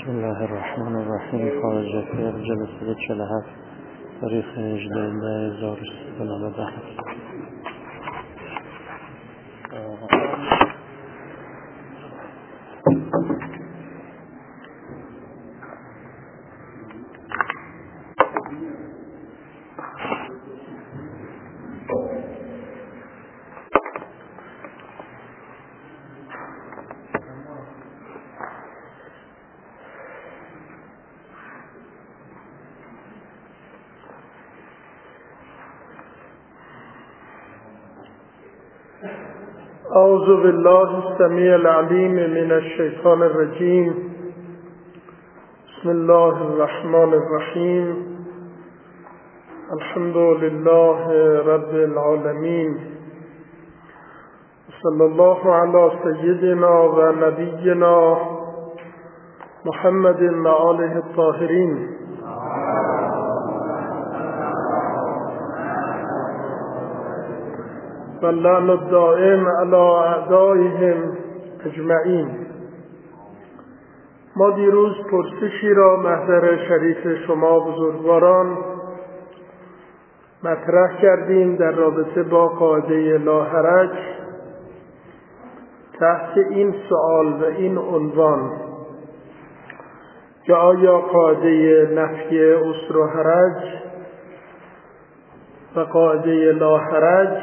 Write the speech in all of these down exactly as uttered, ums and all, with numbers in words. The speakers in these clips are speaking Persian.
بسم الله الرحمن الرحیم. خارج فعل جلسه چهل و هفت تاریخ هجده مه هزار و سیصد و نود و هفت. اعوذ بالله السمیع العلیم من الشیطان الرجیم. بسم الله الرحمن الرحیم. الحمد لله رب العالمین. صلی الله علی سیدنا و نبینا محمد و آله الطاهرین. و اللعن الدائم علی اعدائهم اجمعین. ما دیروز پرسشی را محضر شریف شما بزرگواران مطرح کردیم در رابطه با قاعده لا حرج تحت این سؤال و این عنوان که آیا قاعده نفی عسر و حرج و قاعده لا حرج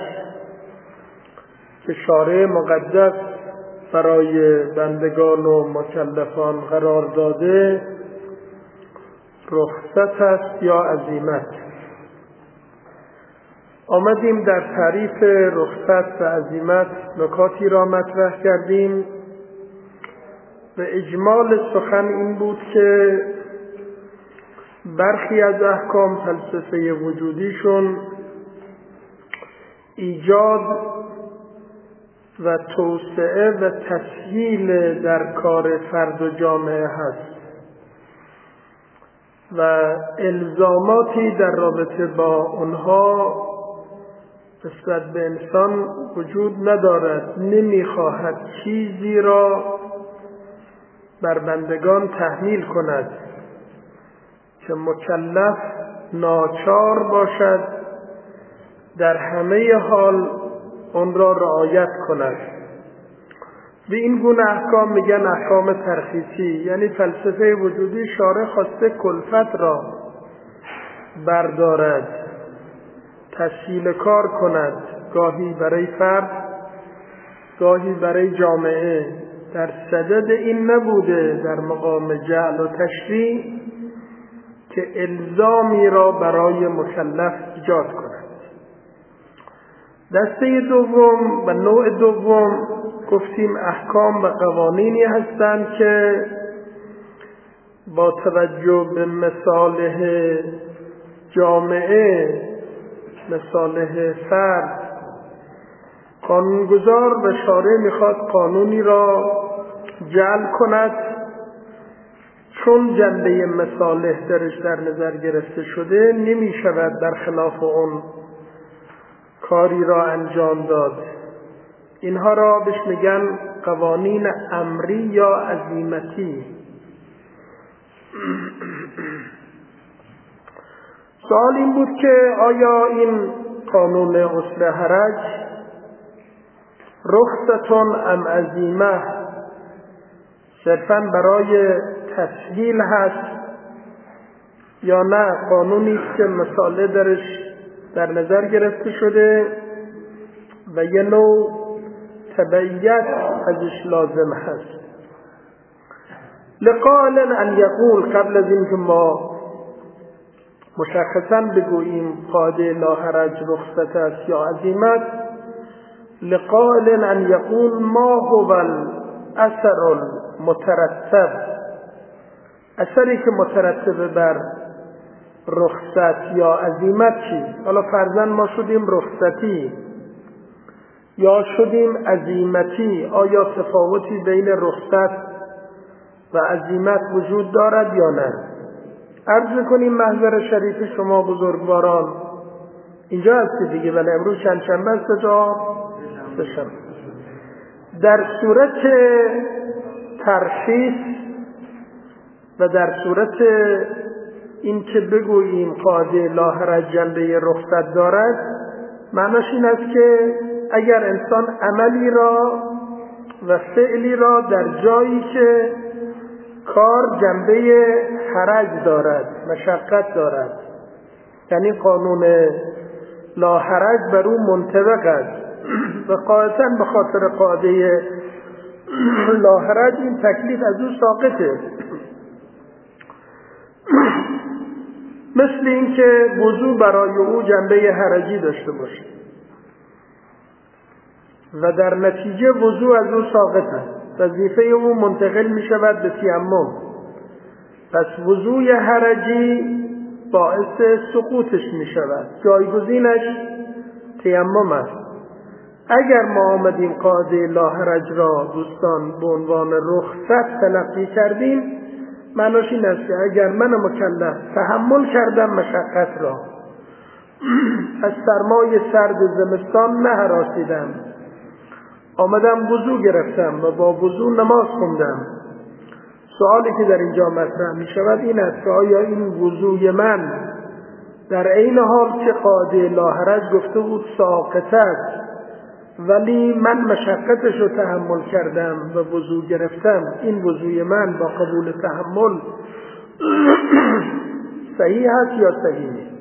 که شارع مقدس برای بندگان و مکلفان قرار داده رخصت است یا عزیمت؟ آمدیم در تعریف رخصت و عزیمت نکاتی را مطرح کردیم و اجمال سخن این بود که برخی از احکام فلسفه وجودیشون ایجاد و توسعه و تسهیل در کار فرد و جامعه هست و الزاماتی در رابطه با اونها نسبت به انسان وجود ندارد. نمیخواهد چیزی را بر بندگان تحمیل کند که مکلف ناچار باشد در همه حال اون را رعایت کند. به این گونه احکام میگن احکام ترخیصی، یعنی فلسفه وجودی شارع خواسته کلفت را بردارد، تسهیل کار کند، گاهی برای فرد گاهی برای جامعه. در صدد این نبوده در مقام جعل و تشریع که الزامی را برای مکلف ایجاد کند. دسته دوم و نوع دوم گفتیم احکام و قوانینی هستند که با توجه به مصالح جامعه، مصالح فرد، قانونگذار و شارع میخواد قانونی را جعل کند چون جنبه مصالح درش در نظر گرفته شده نمیشود برخلاف اون کاری را انجام داد. اینها را بهش میگن قوانین امری یا عزیمتی. سوال این بود که آیا این قانون عسر حرج رخصتون ام عزیمه صرفاً برای تسهیل هست یا نه قانونی است که مسائل درش در نظر گرفته شده و یه نوع تبعیت ازش لازم هست. لقائل ان یقول، قبل از اینکه ما مشخصا بگوییم قاعده لا حرج رخصت است یا عزیمت، لقائل ان یقول ما هو الاثر المترتب، اثری که مترتب بر رخصت یا عزیمت چی؟ حالا فرضاً ما شدیم رخصتی یا شدیم عزیمتی، آیا تفاوتی بین رخصت و عزیمت وجود دارد یا نه؟ عرض کنیم محضر شریف شما بزرگواران اینجا هستی دیگه، ولی امروز چند شنبه است جا سه‌شنبه. در صورت ترخیص و در صورت این که بگوییم قاعده لا حرج جنبه رخصت دارد، معناش این است که اگر انسان عملی را و فعلی را در جایی که کار جنبه حرج دارد، مشقت دارد، یعنی قانون لا حرج بر او منطبق است و قاعدتاً به خاطر قاعده لا حرج این تکلیف از او ساقطه. مثل این که وضو برای او جنبه حرجی داشته باشه و در نتیجه وضو از او ساقط است، وظیفه او منتقل می شود به تیمم. پس وضوی حرجی باعث سقوطش می شود، جایگزینش تیمم است. اگر ما آمدیم قاعده لا حرج را دوستان به عنوان رخصت تلقی کردیم، معناش این است که اگر من مکلف تحمل کردم مشقت را، از سرمای سرد زمستان نهراسیدم، آمدم وضو گرفتم و با وضو نماز خوندم، سوالی که در اینجا مطرح می شود این است که آیا این وضوی من در عین حال که قاعده لا حرج گفته بود ساقط است ولی من مشقتش رو تحمل کردم و وضو گرفتم، این وضوی من با قبول تحمل صحیح هست یا صحیح نیست؟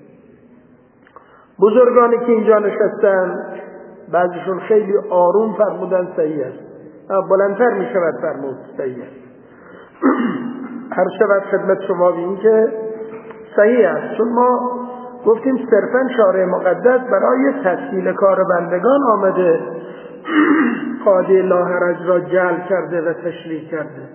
بزرگانی که اینجا نشستن بعضیشون خیلی آروم فرمودن صحیح است، بلندتر می شود فرمود صحیح است. هر شود خدمت شما بین که صحیح است، چون ما گفتیم صرفاً شارع مقدس برای تسهیل کار بندگان آمده قاعده لا حرج را جعل کرده و تشریح کرده.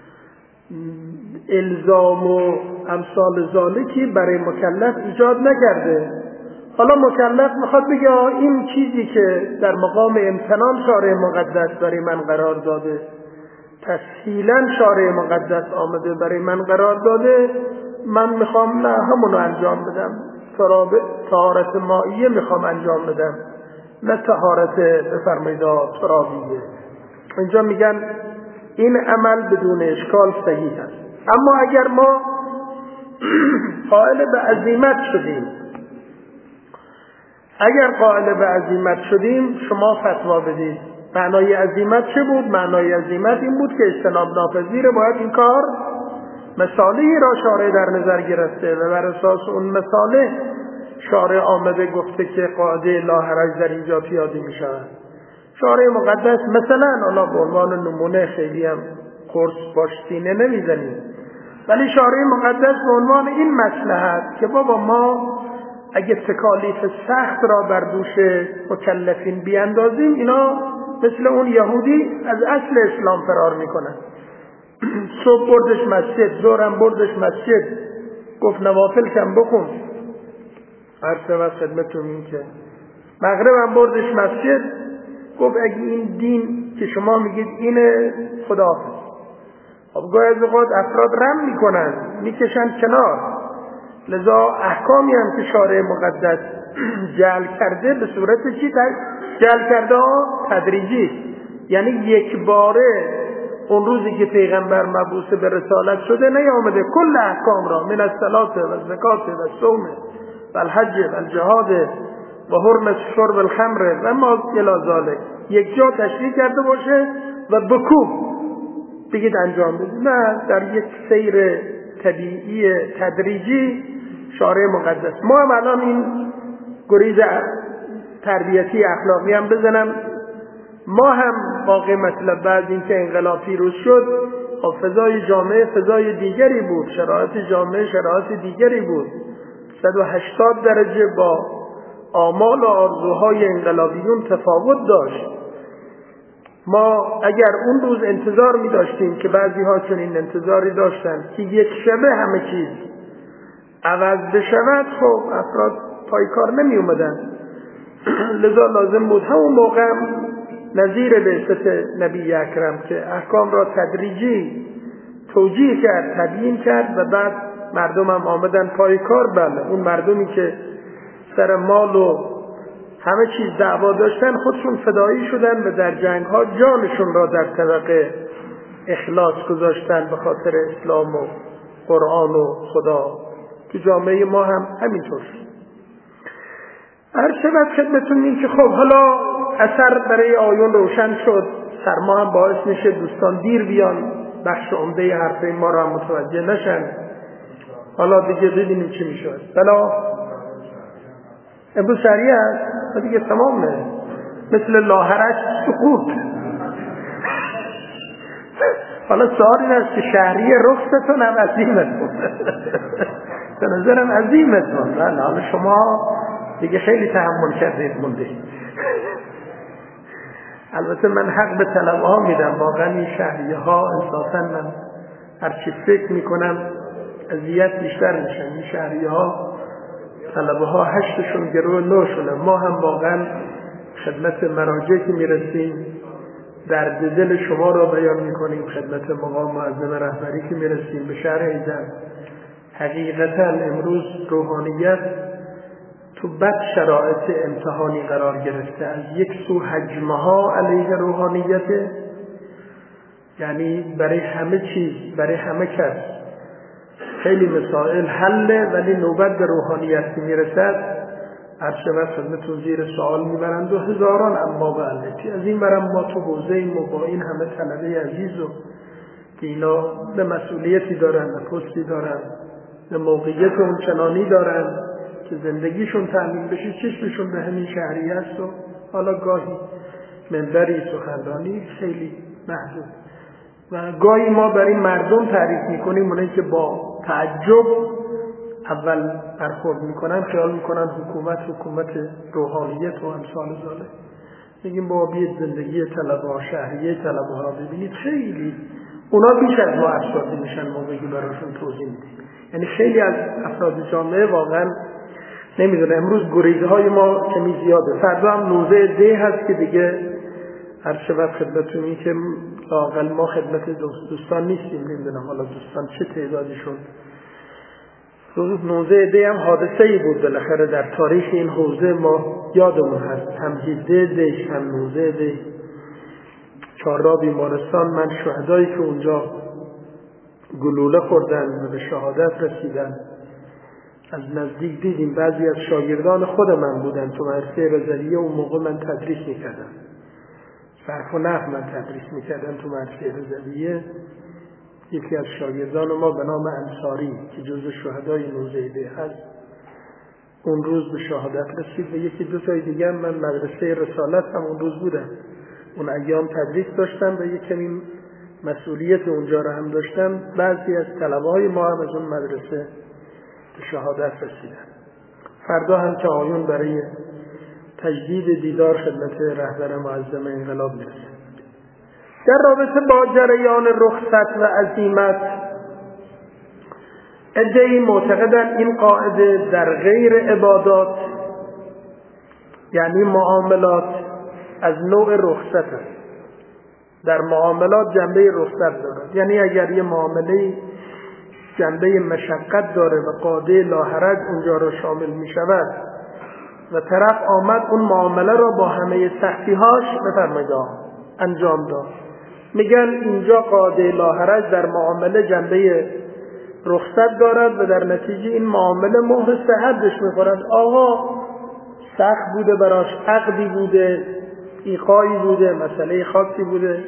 الزام و امثال ذالکی برای مکلف ایجاد نکرده. حالا مکلف میخواد بگه این چیزی که در مقام امتنان شارع مقدس برای من قرار داده، تسهیلاً شارع مقدس آمده برای من قرار داده، من میخوام نه همونو انجام بدم، طهارت مائیه میخوام انجام بدم نه طهارت بفرمایید ترابیه. اینجا میگن این عمل بدون اشکال صحیح است. اما اگر ما قائل به عزیمت شدیم اگر قائل به عزیمت شدیم شما فتوا بدید. معنای عزیمت چه بود؟ معنای عزیمت این بود که اجتناب ناپذیره، باید این کار مثالی را شارع در نظر گرفته و بر اساس اون مثاله شارع آمده گفته که قاعده لا حرج در اینجا پیاده می شود. شارع مقدس مثلا حالا به عنوان نمونه خیلی هم قرص باش سینه نمیزنیم، ولی شارع مقدس به عنوان این مصلحت که بابا ما اگه تکالیف سخت را بر دوش مکلفین بیاندازیم اینا مثل اون یهودی از اصل اسلام فرار میکنن. صبح بردش مسجد، ظهرم بردش مسجد، گفت نوافل کم بخون، هر شب خدمتتون این که مغربم بردش مسجد، گفت اگه این دین که شما میگید اینه خداحافظ. خب گاهی از اوقات افراد رم میکنن میکشن کنار، لذا احکامی هم که شارع مقدس جعل کرده به صورت چی جعل کرده؟ تدریجی، یعنی یک باره اون روزی که پیغمبر مبعوث به رسالت شده نیامده کل احکام را من الصلاة و الزکات و الصوم و الحج و الجهاد و حرمت شرب الخمر و ما الی ذلک یک جا تشریح کرده باشه و بکوب بگید انجام بدید. نه، در یک سیر طبیعی تدریجی شارع مقدس. ما هم الان این گریز تربیتی اخلاقی هم بزنم، ما هم واقع مطلب بعد این که انقلاب پیروز شد فضای جامعه فضای دیگری بود، شرایط جامعه شرایط دیگری بود، صد و هشتاد درجه با آمال و آرزوهای انقلابیون تفاوت داشت. ما اگر اون روز انتظار می داشتیم که بعضی ها چنین انتظاری داشتن که یک شبه همه چیز عوض بشود، خب افراد پای کار نمی اومدن. لذا لازم بود همون موقع نظیر بعثت نبی اکرم که احکام را تدریجی توجیه کرد، تبیین کرد و بعد مردم هم آمدن پای کار. بله، اون مردمی که سر مال و همه چیز دعوا داشتن خودشون فدایی شدن و در جنگ ها جانشون را در طبق اخلاص گذاشتن به خاطر اسلام و قرآن و خدا. تو جامعه ما هم همینطور. عرض شود خدمتون این که خب حالا اثر برای آیون روشن شد، سرما هم باعث میشه دوستان دیر بیان، بخش عمده حرفه ما را متوجه نشن. حالا دیگه ببینیم چی میشه. بلا امروز شهریه است دیگه، تمامه، مثل لاهرش سقوط. حالا سوال این است که شهریه رخصتون هم عظیمتون به نظرم عظیمتون. حالا شما دیگه خیلی تحمل کردید مونده. البته من حق به طلبه ها میدم، واقعا این شهریه ها انصافا من هرچی فکر میکنم اذیت بیشتر میشن. این شهریه ها طلبه ها هشتشون گروه نوشونه. ما هم واقعا خدمت مراجع که میرسیم درد دل شما را بیان میکنیم، خدمت مقام معظم رهبری که میرسیم به شهر ایزن. حقیقتا امروز روحانیت تو بد شرایط امتحانی قرار گرفته. از یک سو هجمه ها علیه روحانیت، یعنی برای همه چیز، برای همه کس خیلی مسائل حله، ولی نوبت به روحانیت که میرسد هر شود خدمتون زیر سوال میبرند و هزاران اما به علتی. از این برم ما تو حوزه این با این همه طلبه عزیز و که اینا به مسئولیتی دارن، به پستی دارن، به موقعیت اون چنانی دارن که زندگیشون تأمین بشه، چشمشون به همین شهریه است و حالا گاهی منبری سخنرانی خیلی محدود. و گاهی ما برای مردم تعریف میکنیم، اونایی که با تعجب اول برخورد میکنن خیال میکنن حکومت حکومت روحانیت و امثال ذالک. میگیم با بیت زندگی طلبه ها، شهریه طلبه ها ببینید، خیلی اونا بیش از ما افسرده میشن موقعی براشون توضیح میدیم. یعنی خیلی از افراد جامعه واقعا نمیدونه. امروز گریزه های ما کمی زیاده، فردا هم نوزه ده هست که دیگه هر شود خدمتون این که لااقل ما خدمت دوستان نیستیم. نمیدونم حالا دوستان چه تعدادشون. روز نوزه ده هم حادثه ای بود بالاخره در تاریخ این حوزه، ما یادمون هست. هم هجده ده هم نوزه ده چهار بیمارستان. من شهدایی که اونجا گلوله خوردن و به شهادت رسیدن از نزدیک دیدیم. بعضی از شاگردان خود من بودن تو مدرسه رضویه، اون موقع من تدریس میکردم، صرف و نحو من تدریس میکردم تو مدرسه رضویه. یکی از شاگردان ما به نام انصاری که جزو شهدای نوزه ده هست اون روز به شهادت رسید و یکی دو تای دیگه هم. من مدرسه رسالت هم اون روز بودم، اون ایام تدریس داشتم و یک کمی مسئولیت اونجا را هم داشتم. بعضی از طلبه های ما هم از اون مدرسه به شهادت رسیدن. فردا هم که آیون برای تجدید دیدار خدمت رهبر معظم انقلاب میرسه. در رابطه با جریان رخصت و عزیمت، عده‌ای معتقدند این قاعده در غیر عبادات یعنی معاملات از نوع رخصت است. در معاملات جنبه رخصت دارد، یعنی اگر یه معامله جنبه مشقت داره و قاعده لاحرج اونجا را شامل می شود و طرف آمد اون معامله را با همه سختی‌هاش بفرمایید انجام داد، میگن اینجا قاعده لاحرج در معامله جنبه رخصت دارد و در نتیجه این معامله مهر صحتش میخورد. آقا سخت بوده براش، عقدی بوده، ایقایی بوده، مسئله خاصی بوده.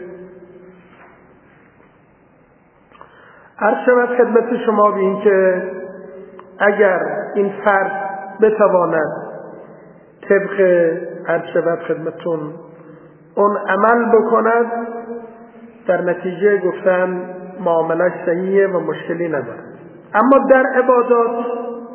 عرض شود خدمت شما به این که اگر این فرد بتواند طبق عرض شود خدمتون اون عمل بکند، در نتیجه گفتن معاملش صحیحه و مشکلی نداره. اما در عبادات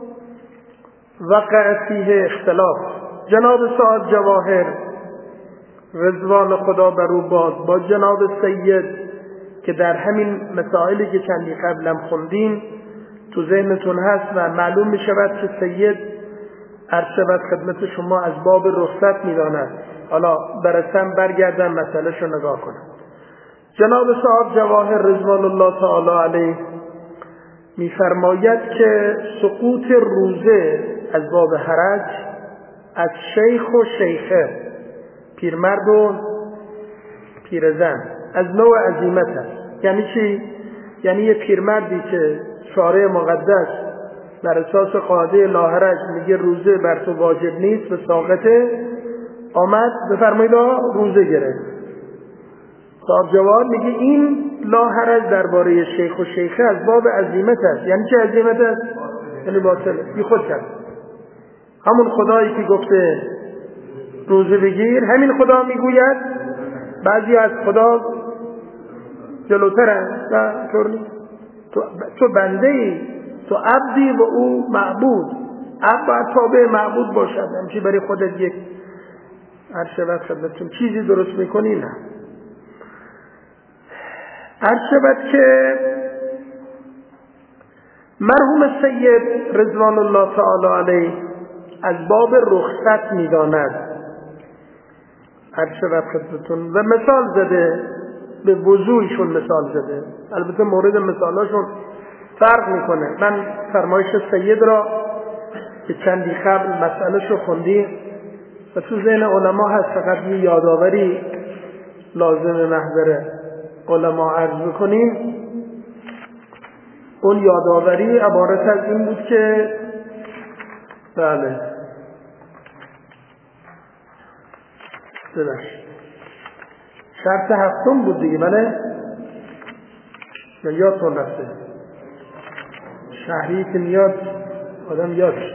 وقع فیه اختلاف. جناب صاحب جواهر رضوان خدا بر او باد با جناب سید که در همین مسائلی که چندی قبلم خوندیم تو ذهنتون هست و معلوم می شود که سید عرض شود خدمت شما از باب رخصت می داند. حالا برسم برگردم مسئله شو نگاه کنم. جناب صاحب جواهر رضوان الله تعالی علیه می فرماید که سقوط روزه از باب حرج از شیخ و شیخه، پیرمرد و پیرزن، از نوع عزیمت است. یعنی چی؟ یعنی یه پیرمردی که اشاره مقدس بر اساس قاعده لاحرج میگه روزه بر تو واجب نیست و ساقطه، آمد بفرمایید روزه گرفت. صاحب جواد میگه این لاحرج درباره شیخ و شیخه از باب عزیمت است. یعنی چه عزیمت است؟ یعنی باطله، بی خود کرد. همون خدایی که گفته روزه بگیر همین خدا میگوید بعضی از خدا جلوترن و طور نیست. تو, تو بنده ای، تو عبدی و او معبود. عبد باید تابع معبود باشد، همچی برای خودت یک عرشبت خدمتون چیزی درست میکنی. نه عرشبت که مرحوم سید رضوان الله تعالی علیه از باب رخصت میداند. عرشبت خدمتون و مثال زده، به وضوعشون مثال زده. البته مورد مثالاشون فرق میکنه. من فرمایش سید را که چندی قبل مسئله شو خوندیم و تو ذهن علما هست، فقط یه یادآوری لازم محضر علما عرض بکنیم. اون یادآوری عبارت از این بود که بله ببخشید شرط هفتم بود دیگه، بله یا یادتون رفته؟ شهری که میاد آدم یادش.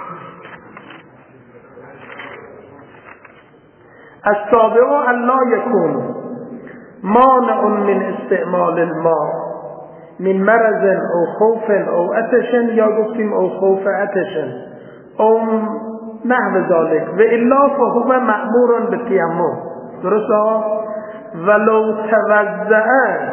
از تابع الله یکون مانع من استعمال الماء من مرض او خوف او عطش، یا گفتیم او خوف عطش او نحو ذالک و الا فهو مأمور بالتیمم. درسته؟ ولو توضع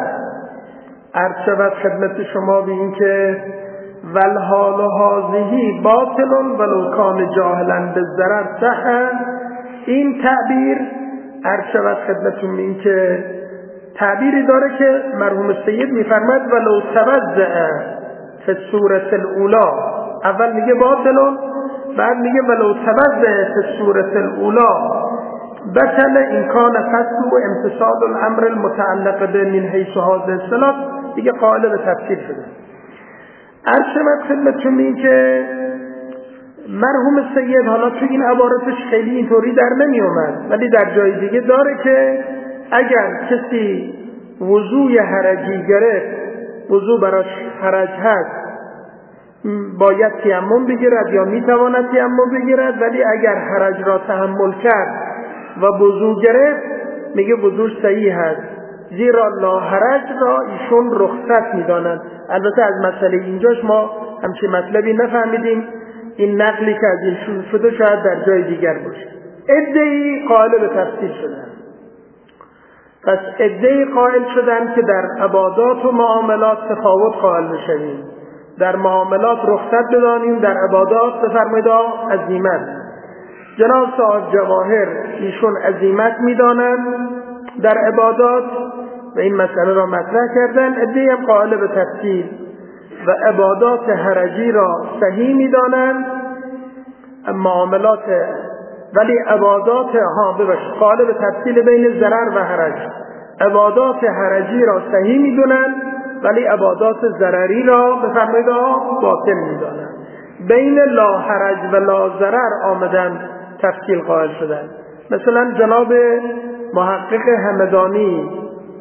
ارشبت خدمت شما به این که والحال هذه باطل ولو کان جاهلا بالضرر صح. این تعبیر ارشبت خدمتون به این که تعبیری داره که مرحوم سید میفرماید ولو توضع فی الصورة الاولی، اول میگه باطل بعد میگه ولو توضع فی الصورة الاولی بطل این کان قصد و امتصال الامر المتعلق به من حیث هذه الصلاة. دیگه قائل به تفسیر شده. عرشمت خدمتشون این که مرحوم سید حالا تو این عبارتش خیلی اینطوری در نمی اومد، ولی در جای دیگه داره که اگر کسی وضوی حرجی گرفت، وضو براش حرج هست، باید تیمم بگیرد یا میتواند تیمم بگیرد، ولی اگر حرج را تحمل کرد و وضو گرفت میگه وضوش صحیح هست، زیرا لا حرج را ایشون رخصت میدانند. البته از مسئله اینجاش ما همچین مطلبی نفهمیدیم، این نقلی که از این شده شاید در جای دیگر باشه. عده‌ای قائل به تفسیر شدن. پس عده‌ای قائل شدن که در عبادات و معاملات تفاوت قائل بشویم، در معاملات رخصت بدانیم، در عبادات بفرمایید عزیمت. جناب صاحب جواهر ایشون عزیمت میدانند در عبادات و این مسئله را مطرح کردن. عده‌ای هم قائل به تفسیر و عبادات حرجی را صحیح میدانند، معاملات ولی عبادات ها ببخشید قائل به تفصیل بین ضرر و حرج. عبادات حرجی را صحیح میدونند ولی عبادات ضرری را بفرمایید باطل میدانند. بین لا حرج و لا ضرر آمدن تفصیل قائل شدن. مثلا جناب محقق همدانی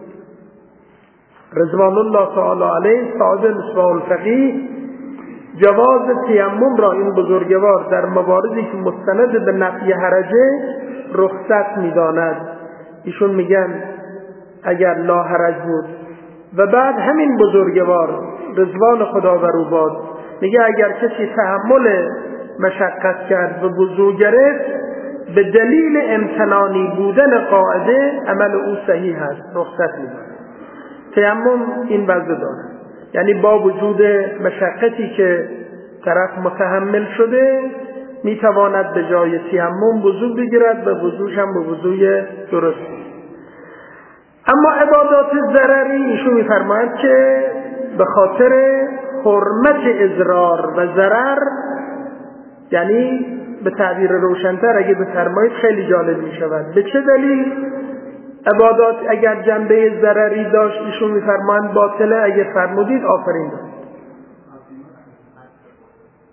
رضوان الله تعالی علیه صاحب مصباح الفقیه جواز تیمم را این بزرگوار در مواردی که مستند به نفی حرجه رخصت می‌داند. ایشون میگن اگر لا حرج بود و بعد همین بزرگوار رضوان خدا بر او باد میگه اگر کسی تحمل مشقت کرد و وضو گرفت به دلیل امتنانی بودن قاعده عمل او صحیح است، رخصت می‌داند. تیمم این وضع داره، یعنی با وجود مشقتی که طرف متحمل شده میتواند به جای تیمم وضو بگیرد و وضوش هم به وضوی درستی. اما عبادات ضرری ایشون میفرماید که به خاطر حرمت اضرار و ضرر، یعنی به تعبیر روشن‌تر اگه بفرمایید خیلی جالب میشود. به چه دلیل عبادات اگر جنبه ضرری داشت ایشون میفرمایند باطله؟ اگه فرمودید آفرین داشت.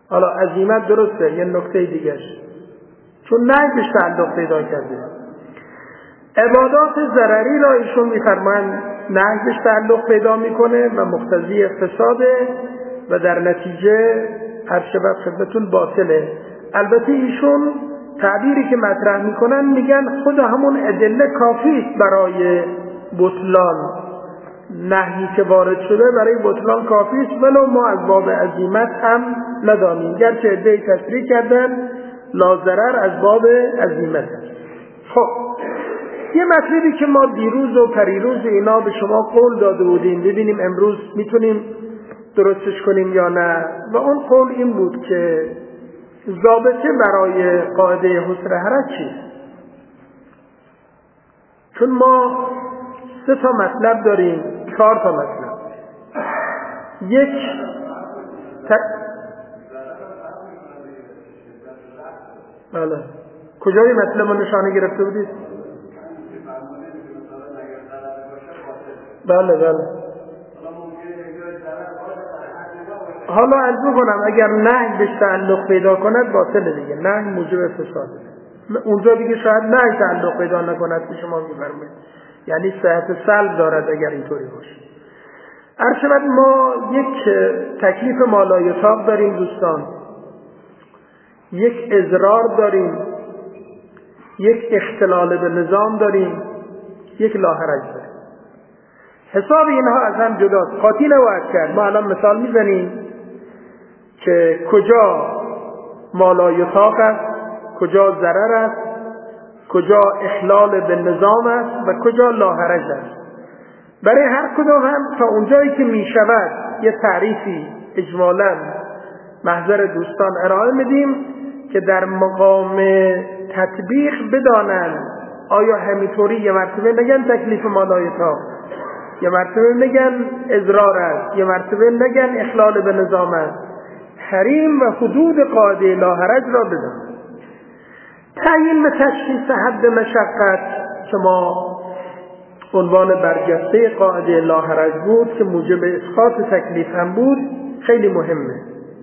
حالا عزیمت درسته، یه نکته دیگهش چون نهی بهش تعلق پیدا کرده. عبادات ضرری را ایشون میفرمایند نهی بهش تعلق پیدا میکنه و مقتضی فساده و در نتیجه هر شبه خدمتون باطله. البته ایشون تعبیری که مطرح میکنن میگن خود همون ادله کافی است برای بطلان، نهی که وارد شده برای بطلان کافی است، ولو ما از باب عزیمت هم ندانیم، گرچه ادعای تصریح کردن لا ضرر از باب عزیمت است. خب یه مطلبی که ما دیروز و پریروز اینا به شما قول داده بودیم، ببینیم امروز میتونیم درستش کنیم یا نه، و اون قول این بود که ضابطه برای قاعده حصر حرج چیست؟ چون ما سه تا مطلب داریم، چهار تا مطلب. یک ت... بله کجای مطلب رو نشانه گرفته بودید؟ بله بله حالا عرض کنم اگر نهی بهش تعلق پیدا کند باطله دیگه، نهی موجب فساده. اونجا دیگه شاید نهی تعلق پیدا نکند که شما میفرمایید، یعنی صحت سلب دارد اگر اینطوری باشه. عرض ما یک تکلیف مالایطاق داریم دوستان، یک اضرار داریم، یک اختلال به نظام داریم، یک لاحرج داریم. حساب اینها از هم جداست، قاطی نباید کرد. ما الان مثال میزنیم که کجا مالایطاق است، کجا ضرر است، کجا اخلال به نظام است و کجا لاحرج است. برای هر کدام هم تا اونجایی که می شود یه تعریفی اجمالاً محضر دوستان ارائه میدیم که در مقام تطبیق بدانند آیا همینطوری یه مرتبه نگن تکلیف مالایطاق، یه مرتبه نگن اضرار است، یه مرتبه نگن اخلال به نظام است. حریم و حدود قاعده لاحرج را بدانند. تعیین و تشخیص حد مشقت که ما عنوان برجسته قاعده لاحرج بود که موجب اسقاط تکلیف هم بود، خیلی مهمه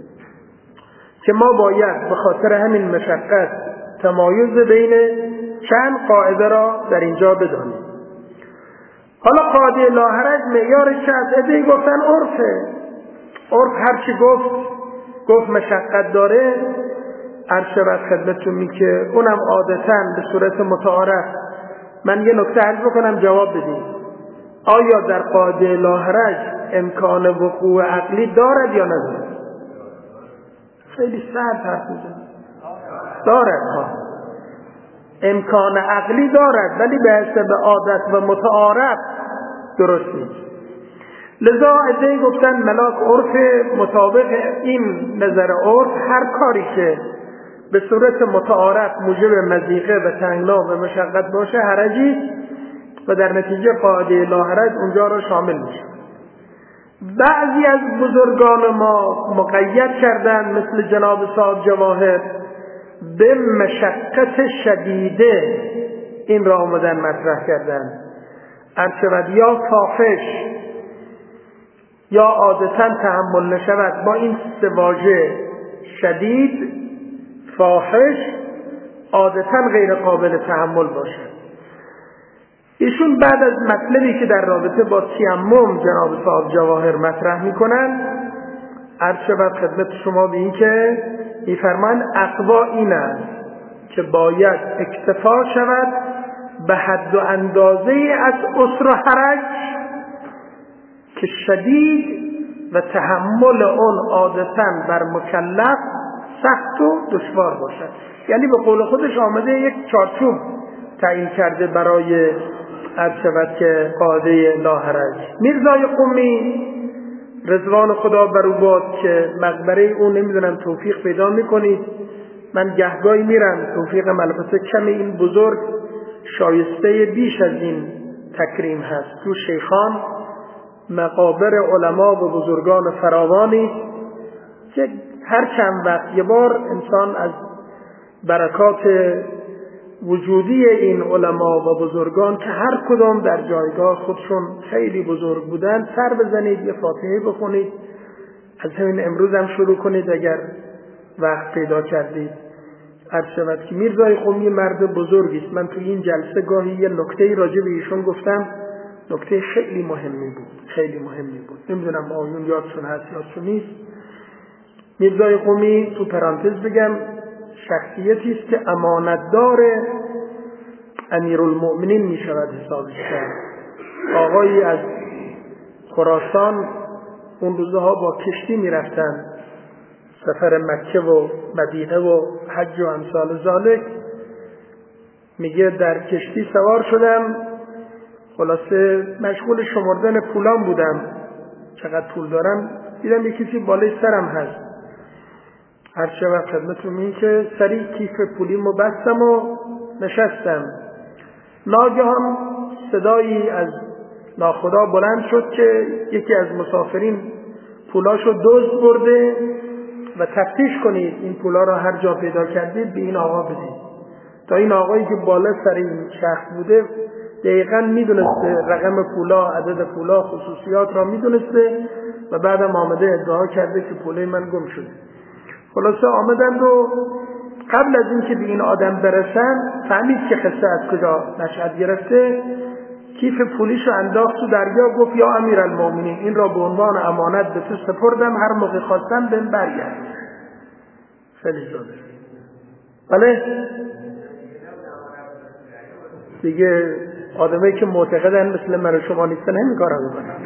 که ما باید به خاطر همین مشقت تمایز بین چند قاعده را در اینجا بدانیم. حالا قاعده لاحرج معیارش از ادعی گفتن عرفه، عرف هر چی گفت گفت مشقت داره، عرض شود خدمتتون می که اونم عادتاً به صورت متعارف. من یه نکته عرض بکنم جواب بدید، آیا در قاعده لاحرج امکان وقوع عقلی دارد یا ندارد؟ خیلی سرد حرف میزنید. دارد ها، امکان عقلی دارد، ولی به حسب عادت و متعارف درست نیست. لذا ادعی گفتن ملاک عرف، مطابق این نظر عرف هر کاری که به صورت متعارف موجب مضیقه و تنگنا و مشقت باشه حرجی و در نتیجه قاعده لاحرج اونجا را شامل میشه. بعضی از بزرگان ما مقید کردن مثل جناب صاحب جواهر به مشقت شدیده این را آمدن مطرح کردن، ارشد یا فاحش یا عادتاً تحمل نشود. با این سه واژه شدید، فاحش، عادتاً غیر قابل تحمل باشد. ایشون بعد از مطلبی که در رابطه با تیمم جناب صاحب جواهر مطرح میکنن، عرض شود خدمت شما به این که میفرمایند اقوا این است که باید اکتفا شود به حد و اندازه از عسر و حرج که شدید و تحمل اون عادتاً بر مکلف سخت و دشوار باشد. یعنی به قول خودش آمده یک چارچوب تعیین کرده برای عرض شود که قاعده لاحرج. میرزای قمی رضوان خدا بر او باد که مقبره او نمیدونم توفیق پیدا میکنید، من گهگاهی میرم، توفیقم البته کمی، این بزرگ شایسته بیش از این تکریم هست. تو شیخان مقابر علما و بزرگان فراوانی که هر چند وقت یه بار انسان از برکات وجودی این علما و بزرگان که هر کدام در جایگاه خودشون خیلی بزرگ بودن سر بزنید، یه فاتحه بخونید. از همین امروز هم شروع کنید اگر وقت پیدا کردید. عرض شود که میرزای قمی مرد بزرگی است. من توی این جلسه گاهی یه نکته‌ای راجع به ایشون گفتم، نکته خیلی مهمی بود، خیلی مهمی بود. نمیدونم آیون یادشون هست یادشون نیست. میرزای قمی، تو پرانتز بگم، شخصیتی است که امانتدار امیرالمؤمنین می شود حسابش کرد. آقایی از خراسان اون روزها با کشتی می رفتن سفر مکه و مدینه و حج و امثال ذالک. میگه در کشتی سوار شدم، خلاصه مشغول شمردن پولام بودم، چقدر پول دارم، دیدم یک کسی بالای سرم هست. هر شب خدمتتون این که سریع کیف پولیمو بستم و نشستم. ناگهان صدایی از ناخدا بلند شد که یکی از مسافرین پولاشو دزد برده و تفتیش کنید، این پولا را هر جا پیدا کردید به این آقا بدید. تا این آقایی که بالا سر این شخص بوده دقیقاً میدونسته رقم پولا، عدد پولا، خصوصیات را میدونسته و بعدم آمده ادعا کرده که پولای من گم شده. خلاصه آمدن رو قبل از اینکه به این آدم برسن فهمید که قصه از کجا نشأت گرفته. کیف پولیشو انداخت تو دریا، گفت یا امیرالمومنین این را به عنوان امانت به تو سپردم، هر موقع خواستم بهم برگرد. خیلی جالب. بله دیگه آدمایی که معتقدن مثل من و شما نیستن همین کارا میکنن.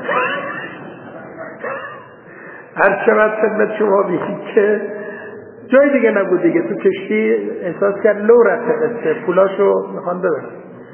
هر چقدر خدمت شما بگید که جای دیگه نبود دیگه، تو کشتی احساس کرد لو رفته قصه، پولاشو میخوان ببرن.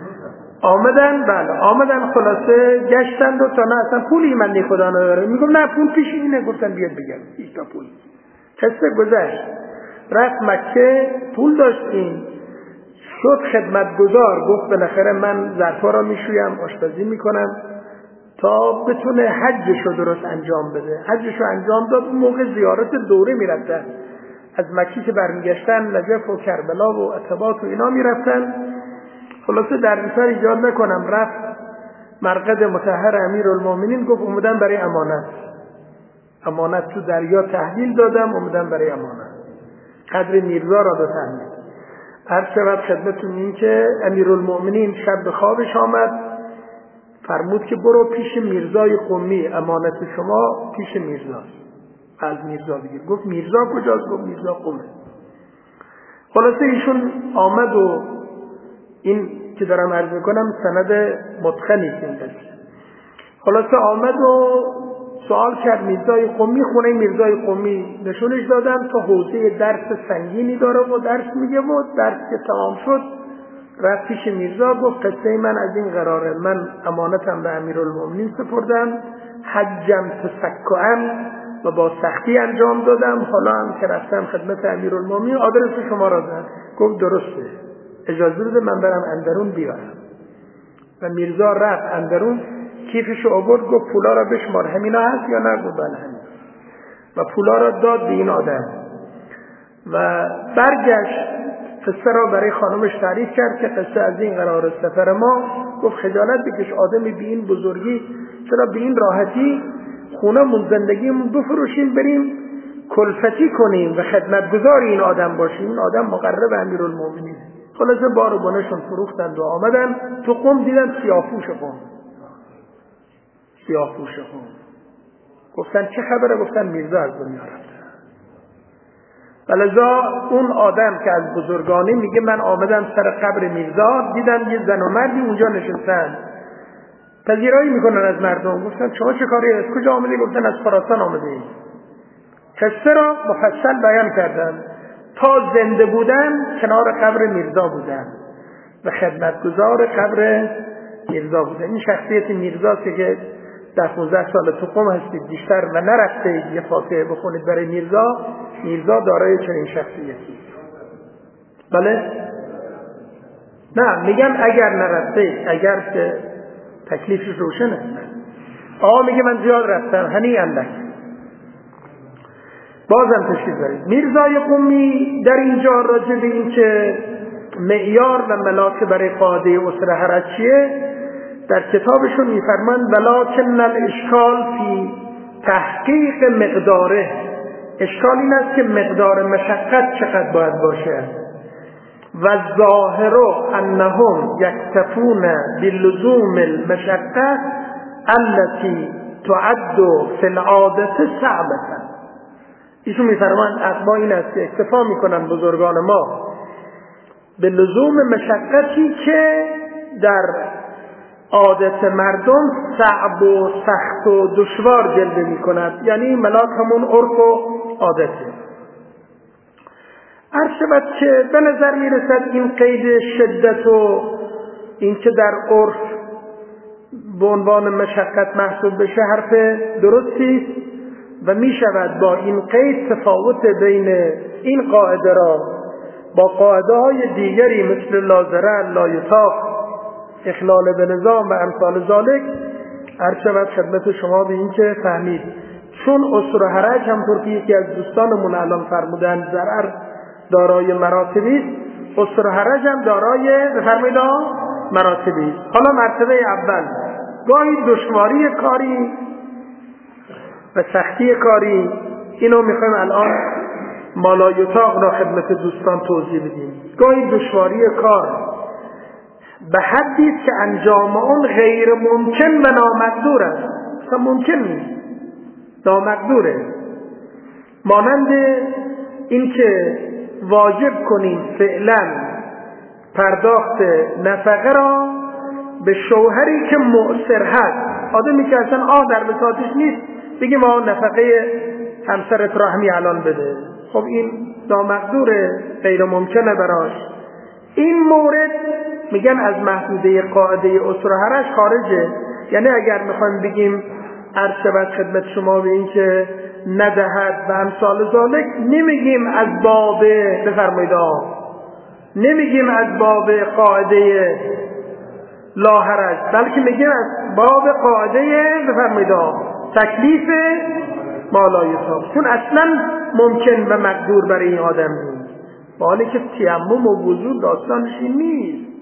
آمدن بله آمدن خلاصه گشتن و تا نه اصلا پولی من نی خدا نداره. میگم نه پول پیش اینه. گفتن بیاد بگم هیچ تا پول. قصه گذشت، رفت مکه، پول داشتیم، شد خدمتگزار، گفت بالاخره من ظرفا را میشویم، آشپزی میکنم تا بتونه حجشو درست انجام بده. حجشو انجام داد. اون موقع زیارت دوره میرفتن از مکی که برمیگشتن نجف و کربلا و عتبات و اینا میرفتن. خلاصه در بیشتر ایجاد نکنم، رفت مرقد مطهر امیرالمومنین، گفت اومدم برای امانت. امانت تو دریا تحویل دادم، اومدم برای امانت. قدر میرزا را دو تحویل. هر شب خدمتون این که امیرالمومنین شب به خوابش آمد، فرمود که برو پیش میرزای قمی، امانت شما پیش میرزاست. از میرزا بگیر. گفت میرزا کجاست؟ گفت میرزا قمه. خلاصه ایشون آمد و این که دارم عرض میکنم سند متقنی این قصه. خلاصه آمد و سوال کرد میرزای قمی، خونه میرزای قمی نشونش دادن تا حوزه درس سنگینی داره و درس میگه و درس که تمام شد رفت پیش میرزا، گفت قصه من از این قراره، من امانتم به امیرالمومنین سپردم، حجم تسکعن و با سختی انجام دادم، حالا هم که رفتم خدمت امیرالمومنین آدرس شما را دادن. گفت درسته، اجازه بده من برم اندرون بیارم. و میرزا رفت اندرون، کیفش رو آورد، گفت پولا را بشمار، همینا هست یا نه؟ گفت بله همین. و پولا را داد به این آدم و برگشت قصه را برای خانمش تعریف کرد که قصه از این قرار سفر ما. گفت خجالت بکش، آدمی به این بزرگی چرا به این راحتی خونمون زندگیمون بفروشیم بریم کلفتی کنیم و خدمتگزار این آدم باشیم؟ این آدم مقرب امیرالمومنین. خلاصه بار و بنشون فروختند و آمدن تو قم، دیدن سیاه‌پوش قم، سیاه‌پوش قم. گفتن چه خبره؟ گفتن میرزا از دنیا رفته. ولذا اون آدم که از بزرگانی میگه من آمدم سر قبر میرزا، دیدم یه زن و مردی اونجا نشستن پذیرایی میکنن از مردم. گفتن شما چه کاری از کجا آمدی؟ گفتن از خراسان آمدیم. قصه را مفصل بیان کردن. تا زنده بودن کنار قبر میرزا بودن و خدمتگزار قبر میرزا بودن. این شخصیت میرزاست که در پانزده سال تو قم هستید بیشتر و نرفته یه فاتحه بخونید برای میرزا. میرزا دارای چنین شخصیتی. بله؟ نه میگم اگر نرفته، اگر که تکلیفش روشنه. آقا میگه من زیاد رفتم، هنی اندک. بازم تشکیل دارید. میرزای قمی در اینجا راجع به این که معیار و ملاک برای قاعده اسره حرج چیه در کتابشون میفرمند ولکن الاشکال فی تحقیق مقداره. اشکال این است که مقدار مشقت چقدر باید باشه. و ظاهر انهم یکتفون بلزوم المشقه التي تعد فی العاده صعبه. ایشون میفرمایند اقوا این است که اکتفا میکنن بزرگان ما به لزوم مشقتی که در عادت مردم صعب و سخت و دشوار جلوه میکند، یعنی ملاک همون عرف و عادته. عرض شود که به نظر میرسد این قید شدت و این که در عرف به عنوان مشقت محسوب بشه حرف درستی است و می شود با این قید تفاوت بین این قاعده را با قاعده های دیگری مثل لا ضرر لا یطاق اخلال به نظام و امثال ذالک عرض شود خدمت شما به این که فهمید. چون عسر و حرج همطور که یکی از دوستانمون الان فرمودن ضرر دارای مراتبی است، عسر و حرج هم دارای بفرمایید مراتبی است. حالا مرتبه اول گاهی دشواری کاری و سختی کاری، اینو میخوایم الان مالایطاق را خدمت دوستان توضیح بدیم. گاهی دشواری کار به حدی است که انجام اون غیر ممکن و نامقدور است، اصلا ممکن نیست، نامقدوره. مانند این که واجب کنیم فعلا پرداخت نفقه را به شوهری که مؤثر هست. آدمی که اصلا آه در بساطش نیست بگیم آه نفقه همسرت را همی الان بده، خب این نامقدوره، غیر ممکنه براش. این مورد میگن از محدوده قاعده عسر و حرج خارجه. یعنی اگر میخوایم بگیم عرض شود خدمت شما به این که ندهد و امثال ذالک، نمیگیم از باب بفرمایید نمیگیم از باب قاعده لا حرج، بلکه میگیم از باب قاعده بفرمایید تکلیف ما لا یطاق، چون اصلا ممکن و مقدور برای این آدم نیست، با حالی که تیمم و وضو داستانش این نیست.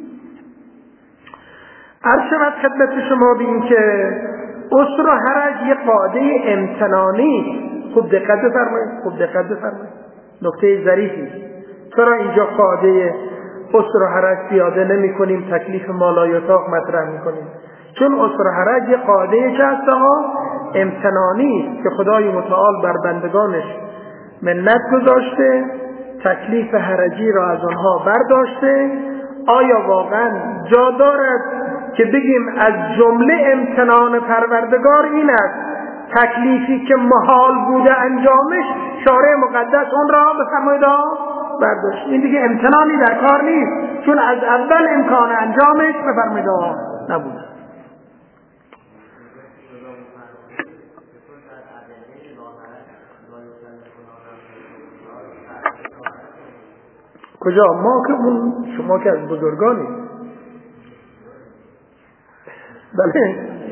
عرض شود خدمت شما به این که عسر و حرج یه قاعده امتنانی. خوب دقت بفرمایید، خوب دقت بفرمایید، نکته ظریفی. چرا اینجا قاعده عسر و حرج پیاده نمی کنیم، تکلیف ما لا یطاق مطرح می کنیم؟ چون عسر و حرج یه قاعده که هست امتنانی که خدای متعال بر بندگانش منت گذاشته، تکلیف حرجی را از آنها برداشته. آیا واقعا جا دارد که بگیم از جمله امتنان پروردگار این است تکلیفی که محال بوده انجامش شارع مقدس اون را بفرمایید برداشت؟ این دیگه امتنانی در کار نیست، چون از اول امکان انجامش بفرمایید نبوده. کجا؟ ما که اون شما که از بزرگانی. بله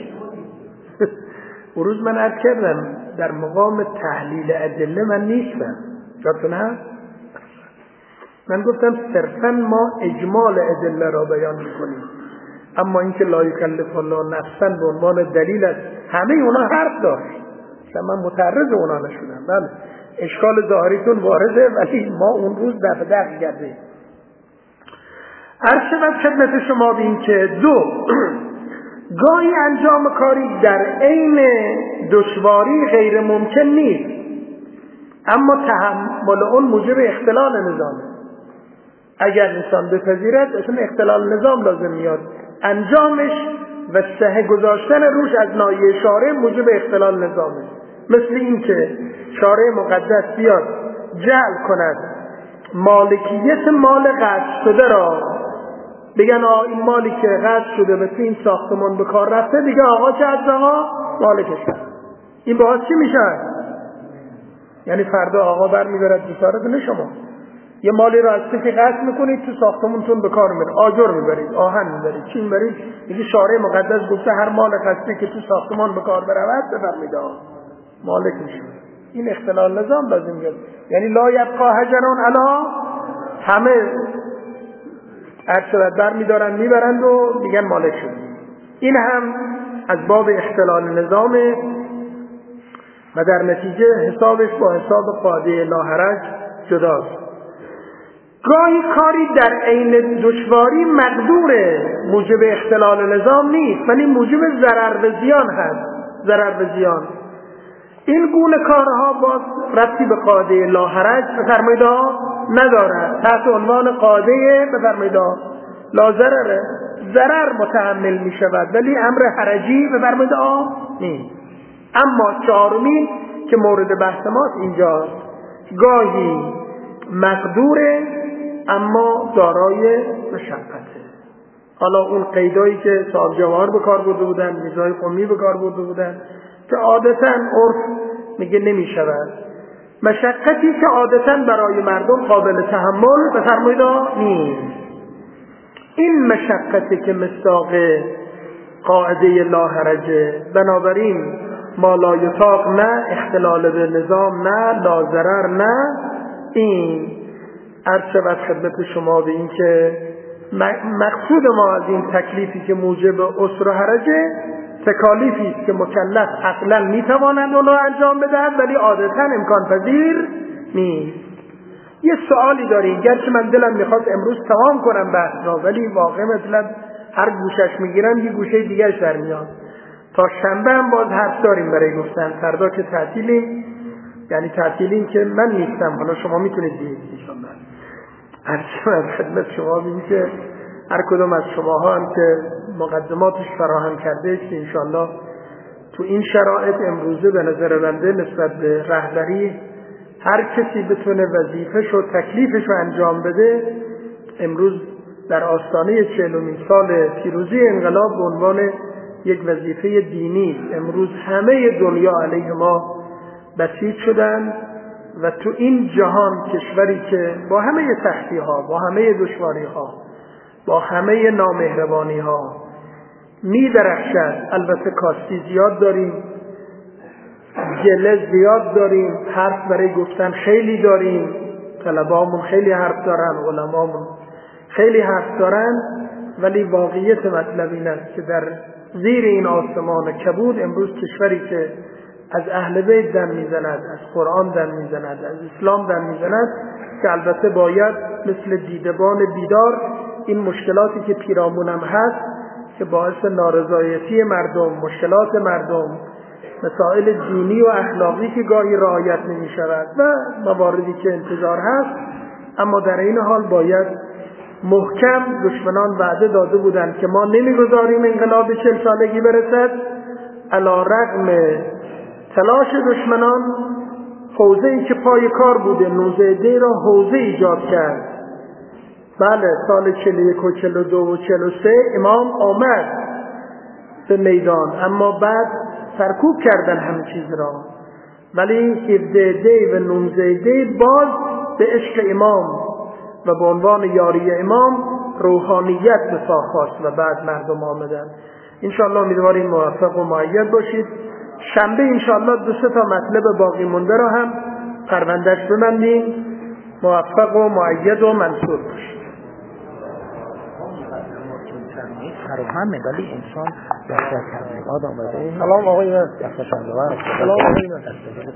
اون روز من عرض کردم در مقام تحلیل ادله من نیستم، یادتون هست؟ من گفتم صرفا ما اجمال ادله را بیان میکنیم، اما اینکه لا یکلف الله نفسا به عنوان دلیل است، همه اونا حرف داشت، من متعرض اونا نشدم. بله اشکال ظاهریتون وارده، ولی ما اون روز دفع دفع کردیم. عرض شود خدمت شما به این که دو گاهی انجام کاری در عین دشواری غیر ممکن نیست، اما تحمل اون موجب اختلال نظامه. اگر انسان بپذیرد اصلا اختلال نظام لازم میاد، انجامش و صحه گذاشتن روش از ناحیه شارع موجب اختلال نظامه. مثل این که شارع مقدس بیاد جعل کند مالکیت مال قطع شده را، بگن آقا این مالی که قطع شده به این ساختمان به کار رفته دیگه آقا چه از آقا مالکش هست. این باعث چی میشه؟ یعنی فردا آقا برمی‌دارد جسارت شما یه مالی را از که قطع میکنید تو ساختمونتون به کار میبرید، آجر میبرید، آهن میبرید، چی میبرید؟ میگه شارع مقدس گفته هر مال قصدی که تو ساختمان به کار برود بفرمایید مالک میشه. این اختلال نظام لازم میاد، یعنی لا یبقا حجرون علا، همه ارشد بر میدارن میبرند و میگن مالک شد. این هم از باب اختلال نظامه و در نتیجه حسابش با حساب قاعده لاحرج جداست. گاهی کاری در عین دشواری مقدوره، موجب اختلال نظام نیست ولی موجب ضرر و زیان هست. ضرر و زیان این گونه کارها باز ربطی به قاعده لاحرج بفرمایید ندارد. تحت عنوان قاعده بفرمایید لا ضرره، ضرر متحمل می شود ولی امر حرجی بفرمایید نیست. اما چهارمین که مورد بحث ماست اینجاست، گاهی مقدوره اما دارای مشقته. حالا اون قیدایی که صاحب جواهر به کار برده بودن، میرزای قمی به کار برده بودن که عادتاً عرف میگه نمی شود. مشقتی که عادتاً برای مردم قابل تحمل بفرمایید نیست. این مشقتی که مصداق قاعده لاحرجه، بنابراین ما لا یطاق نه، اختلال به نظام نه، لا ضرر نه. این عرض شود خدمت شما به این که مقصود ما از این تکلیفی که موجب عسر و حرجه، تکالیفی است که مکلف عقلا میتواند اونو انجام بدهد ولی عادتا امکان پذیر نیست. یه سوالی داریم، گرچه من دلم میخواد امروز تمام کنم بحث را ولی واقعا مثلا هر گوشش میگیرم یه گوشه دیگرش در میاد. تا شنبه هم باز حرف داریم برای گفتن، فردا که تعطیلیم، یعنی تعطیلیم که من نیستم، حالا شما میتونید بیایید انشاءالله. هرچی من خدمت شما بیم که هر کدوم از شماها هم که مقدماتش فراهم کرده که انشاءالله تو این شرایط امروزه به نظر بنده نسبت به رهبری هر کسی بتونه وظیفه‌ش و تکلیفش رو انجام بده. امروز در آستانه چهلمین سال پیروزی انقلاب به عنوان یک وظیفه دینی، امروز همه دنیا علیه ما بسیج شدن و تو این جهان کشوری که با همه سختی ها، با همه دشواری ها، با همه نامهربانی ها می درخشد. البته کاستی زیاد داریم، گله زیاد داریم، حرف برای گفتن خیلی داریم، طلبامون خیلی حرف دارن، علمامون خیلی حرف دارن، ولی واقعیت مطلب این است که در زیر این آسمان کبود امروز کشوری که از اهل بیت دم میزند، از قرآن دم میزند، از اسلام دم میزند، که البته باید مثل دیدبان بیدار این مشکلاتی که پیرامونم هست که باعث نارضایتی مردم، مشکلات مردم، مسائل دینی و اخلاقی که گاهی رعایت نمی شود و مواردی که انتظار هست، اما در این حال باید محکم، دشمنان وعده داده بودند که ما نمیگذاریم انقلاب چهل سالگی برسد، علی رغم تلاش دشمنان حوزه‌ای که پای کار بوده نوزده دی را حوزه ایجاد کرد. بله سال چهل و یک و چهل و دو و چهل و سه امام آمد به میدان، اما بعد سرکوب کردن همه چیز را، ولی هفده دی و نوزده دی باز به عشق امام و به عنوان یاری امام روحانیت به ساخ خواست و بعد مردم آمدن. انشاءالله امیدواریم موفق و مؤید باشید. شنبه انشاءالله دو سه تا مطلب باقی مونده را هم پروندهش ببندیم. موفق و مؤید و منصور باشید. فراهمه ولی انسان دفتر تبلیغات آمده. سلام آقای من. دفتر تبلیغات. سلام آقای من.